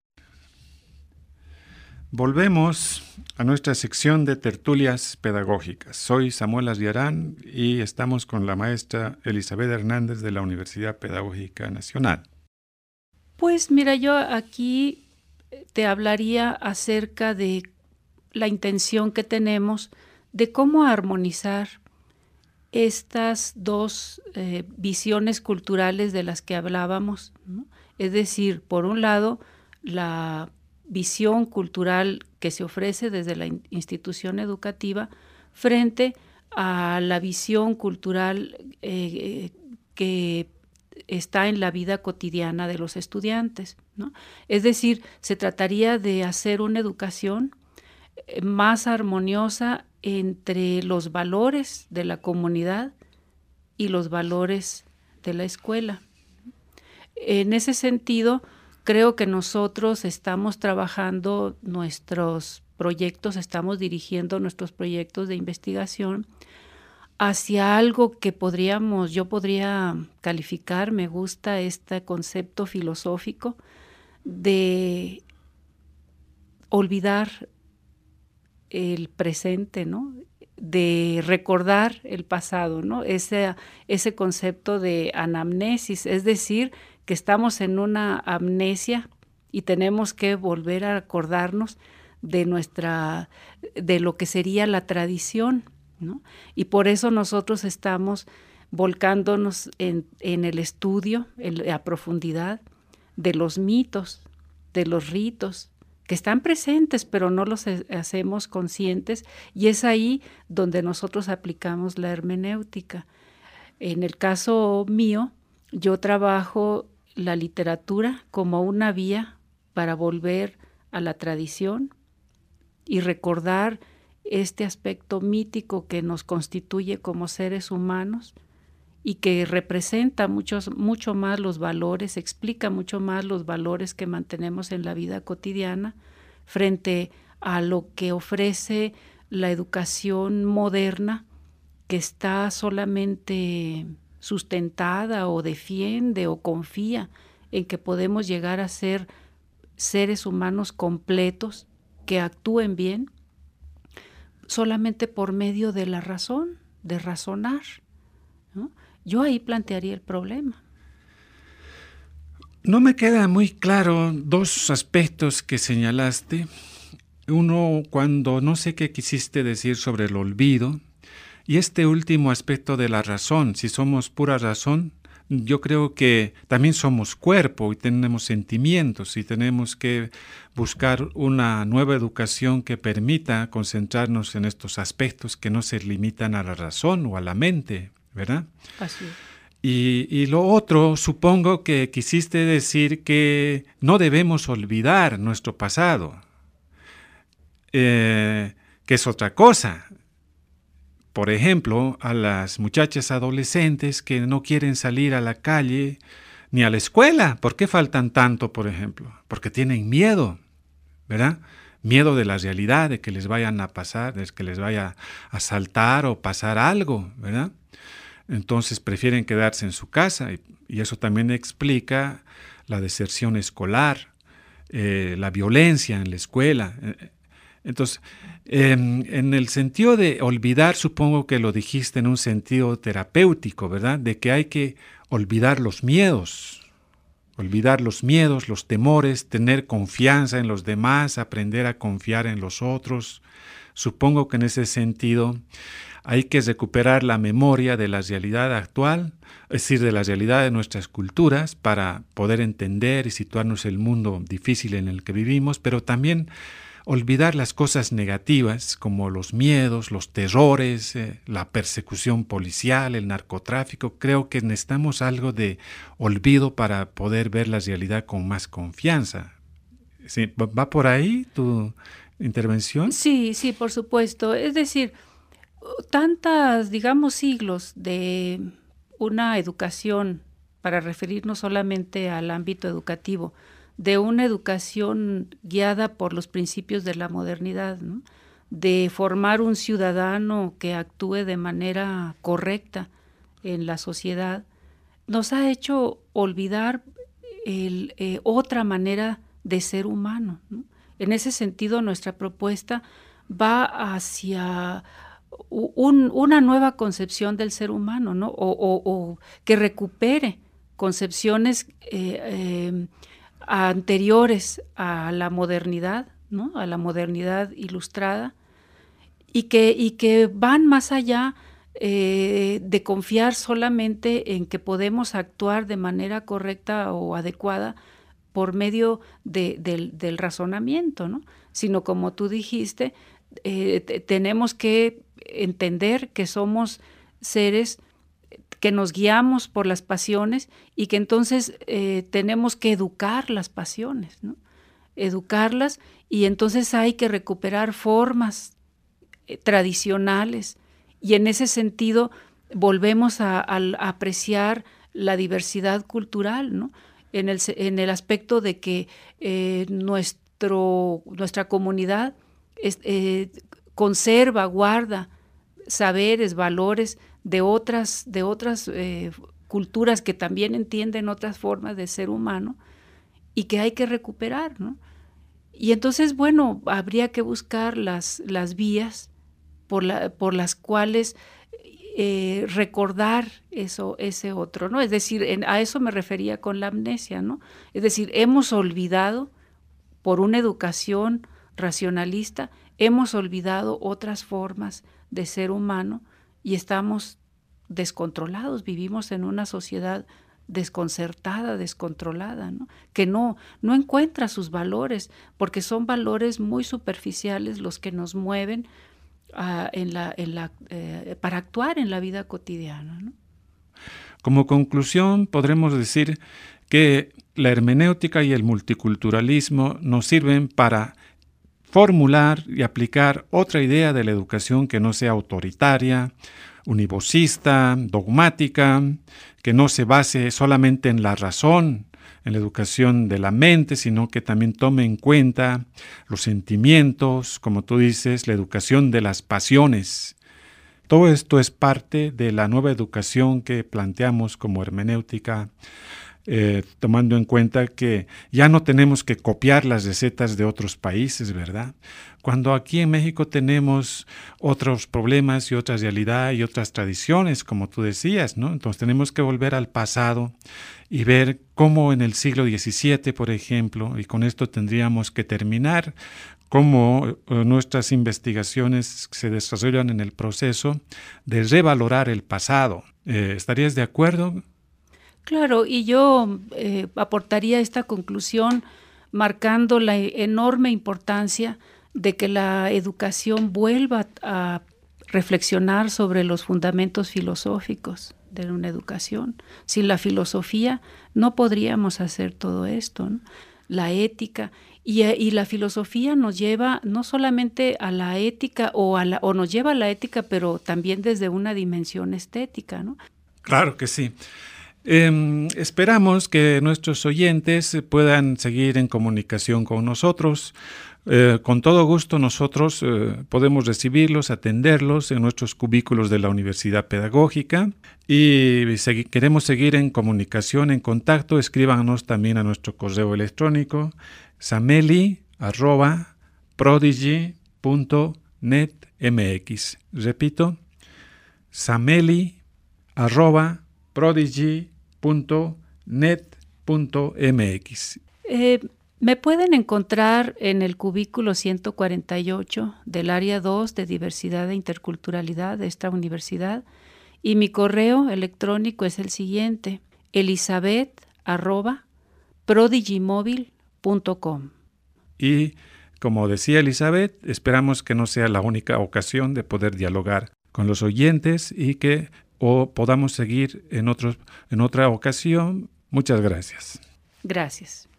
Volvemos a nuestra sección de tertulias pedagógicas. Soy Samuel Asviarán y estamos con la maestra Elizabeth Hernández de la Universidad Pedagógica Nacional. Pues mira, yo aquí te hablaría acerca de la intención que tenemos de cómo armonizar estas dos eh, visiones culturales de las que hablábamos, ¿no? Es decir, por un lado, la visión cultural que se ofrece desde la institución educativa frente a la visión cultural eh, que está en la vida cotidiana de los estudiantes, ¿no? Es decir, se trataría de hacer una educación más armoniosa entre los valores de la comunidad y los valores de la escuela. En ese sentido, creo que nosotros estamos trabajando nuestros proyectos, estamos dirigiendo nuestros proyectos de investigación hacia algo que podríamos, yo podría calificar, me gusta este concepto filosófico de olvidar el presente, ¿no? De recordar el pasado, ¿no? Ese, ese concepto de anamnesis, es decir, que estamos en una amnesia y tenemos que volver a acordarnos de nuestra, de lo que sería la tradición, ¿no? Y por eso nosotros estamos volcándonos en, en el estudio, en, a profundidad, de los mitos, de los ritos, que están presentes, pero no los hacemos conscientes, y es ahí donde nosotros aplicamos la hermenéutica. En el caso mío, yo trabajo la literatura como una vía para volver a la tradición y recordar este aspecto mítico que nos constituye como seres humanos y que representa muchos, mucho más los valores, explica mucho más los valores que mantenemos en la vida cotidiana frente a lo que ofrece la educación moderna, que está solamente sustentada o defiende o confía en que podemos llegar a ser seres humanos completos que actúen bien solamente por medio de la razón, de razonar, ¿no? Yo ahí plantearía el problema. No me queda muy claro dos aspectos que señalaste. Uno, cuando no sé qué quisiste decir sobre el olvido, y este último aspecto de la razón. Si somos pura razón, yo creo que también somos cuerpo y tenemos sentimientos y tenemos que buscar una nueva educación que permita concentrarnos en estos aspectos que no se limitan a la razón o a la mente, ¿verdad? Así es. Y, y lo otro, supongo que quisiste decir que no debemos olvidar nuestro pasado, eh, que es otra cosa. Por ejemplo, a las muchachas adolescentes que no quieren salir a la calle ni a la escuela. ¿Por qué faltan tanto, por ejemplo? Porque tienen miedo, ¿verdad? Miedo de la realidad, de que les vayan a pasar, de que les vaya a asaltar o pasar algo, ¿verdad? Entonces prefieren quedarse en su casa y, y eso también explica la deserción escolar, eh, la violencia en la escuela. Entonces, eh, en el sentido de olvidar, supongo que lo dijiste en un sentido terapéutico, ¿verdad? De que hay que olvidar los miedos, olvidar los miedos, los temores, tener confianza en los demás, aprender a confiar en los otros. Supongo que en ese sentido hay que recuperar la memoria de la realidad actual, es decir, de la realidad de nuestras culturas, para poder entender y situarnos en el mundo difícil en el que vivimos, pero también olvidar las cosas negativas como los miedos, los terrores, eh, la persecución policial, el narcotráfico. Creo que necesitamos algo de olvido para poder ver la realidad con más confianza. ¿Sí? ¿Va por ahí tu intervención? Sí, sí, por supuesto. Es decir, tantas, digamos, siglos de una educación, para referirnos solamente al ámbito educativo, de una educación guiada por los principios de la modernidad, ¿no? De formar un ciudadano que actúe de manera correcta en la sociedad, nos ha hecho olvidar el, eh, otra manera de ser humano, ¿no? En ese sentido, nuestra propuesta va hacia un, una nueva concepción del ser humano, ¿no? o, o, o que recupere concepciones eh, eh, anteriores a la modernidad, ¿no? A la modernidad ilustrada, y que, y que van más allá eh, de confiar solamente en que podemos actuar de manera correcta o adecuada por medio de, del, del razonamiento, ¿no? Sino, como tú dijiste, eh, t- tenemos que entender que somos seres que nos guiamos por las pasiones y que entonces eh, tenemos que educar las pasiones, ¿no? Educarlas, y entonces hay que recuperar formas eh, tradicionales, y en ese sentido volvemos a, a, a apreciar la diversidad cultural, ¿no? En el, en el aspecto de que eh, nuestro, nuestra comunidad es, eh, conserva, guarda saberes, valores de otras, de otras eh, culturas que también entienden otras formas de ser humano y que hay que recuperar, ¿no? Y entonces, bueno, habría que buscar las, las vías por, la, por las cuales eh, recordar eso, ese otro, ¿no? Es decir, en, a eso me refería con la amnesia, ¿no? Es decir, hemos olvidado, por una educación racionalista, hemos olvidado otras formas de ser humano y estamos descontrolados, vivimos en una sociedad desconcertada, descontrolada, ¿no? Que no, no encuentra sus valores, porque son valores muy superficiales los que nos mueven uh, en la, en la, eh, para actuar en la vida cotidiana, ¿no? Como conclusión, podremos decir que la hermenéutica y el multiculturalismo nos sirven para formular y aplicar otra idea de la educación que no sea autoritaria, univocista, dogmática, que no se base solamente en la razón, en la educación de la mente, sino que también tome en cuenta los sentimientos, como tú dices, la educación de las pasiones. Todo esto es parte de la nueva educación que planteamos como hermenéutica, Eh, tomando en cuenta que ya no tenemos que copiar las recetas de otros países, ¿verdad? Cuando aquí en México tenemos otros problemas y otra realidad y otras tradiciones, como tú decías, ¿no? Entonces tenemos que volver al pasado y ver cómo en el siglo diecisiete, por ejemplo, y con esto tendríamos que terminar, cómo eh, nuestras investigaciones se desarrollan en el proceso de revalorar el pasado. Eh, ¿Estarías de acuerdo? Claro, y yo eh, aportaría esta conclusión marcando la enorme importancia de que la educación vuelva a reflexionar sobre los fundamentos filosóficos de una educación. Sin la filosofía no podríamos hacer todo esto, ¿no? La ética, y, y la filosofía nos lleva no solamente a la ética o, a la, o nos lleva a la ética, pero también desde una dimensión estética, ¿no? Claro que sí. Eh, esperamos que nuestros oyentes puedan seguir en comunicación con nosotros. Eh, con todo gusto nosotros eh, podemos recibirlos, atenderlos en nuestros cubículos de la Universidad Pedagógica y segui- queremos seguir en comunicación, en contacto. Escríbanos también a nuestro correo electrónico sameli arroba prodigy punto net m x. Repito, sameli arroba prodigy punto net punto m x. Eh, me pueden encontrar en el cubículo ciento cuarenta y ocho del área dos de diversidad e interculturalidad de esta universidad, y mi correo electrónico es el siguiente: elizabeth arroba prodigymobile punto com. Y como decía Elizabeth, esperamos que no sea la única ocasión de poder dialogar con los oyentes y que o podamos seguir en, otros, en otra ocasión. Muchas gracias. Gracias.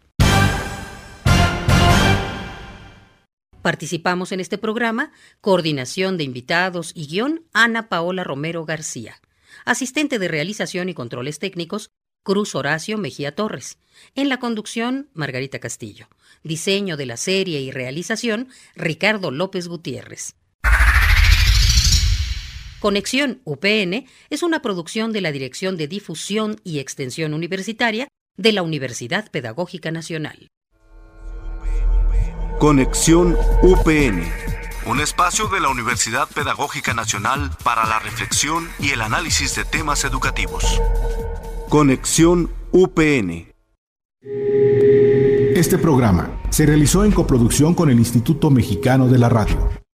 Participamos en este programa, coordinación de invitados y guión, Ana Paola Romero García. Asistente de realización y controles técnicos, Cruz Horacio Mejía Torres. En la conducción, Margarita Castillo. Diseño de la serie y realización, Ricardo López Gutiérrez. Conexión U P N es una producción de la Dirección de Difusión y Extensión Universitaria de la Universidad Pedagógica Nacional. Conexión U P N, un espacio de la Universidad Pedagógica Nacional para la reflexión y el análisis de temas educativos. Conexión U P N. Este programa se realizó en coproducción con el Instituto Mexicano de la Radio.